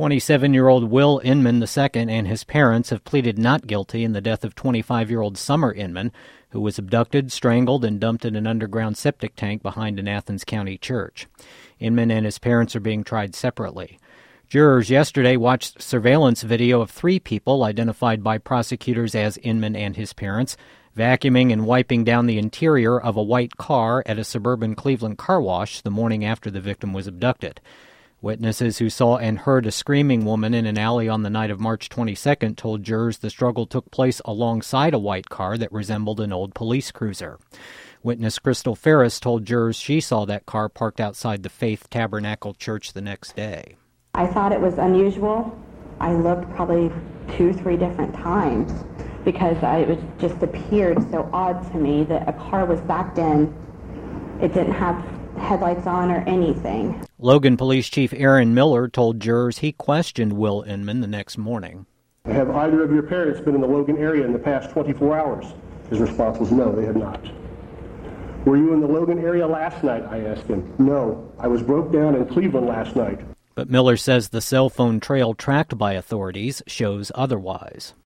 27-year-old Will Inman II and his parents have pleaded not guilty in the death of 25-year-old Summer Inman, who was abducted, strangled, and dumped in an underground septic tank behind an Athens County church. Inman and his parents are being tried separately. Jurors yesterday watched surveillance video of 3 people identified by prosecutors as Inman and his parents vacuuming and wiping down the interior of a white car at a suburban Cleveland car wash the morning after the victim was abducted. Witnesses who saw and heard a screaming woman in an alley on the night of March 22nd told jurors the struggle took place alongside a white car that resembled an old police cruiser. Witness Crystal Ferris told jurors she saw that car parked outside the Faith Tabernacle Church the next day. I thought it was unusual. I looked probably 2-3 different times because it just appeared so odd to me that a car was backed in. It didn't have headlights on or anything. Logan Police Chief Aaron Miller told jurors he questioned Will Inman the next morning. Have either of your parents been in the Logan area in the past 24 hours? His response was no, they had not. Were you in the Logan area last night? I asked him. No, I was broke down in Cleveland last night. But Miller says the cell phone trail tracked by authorities shows otherwise.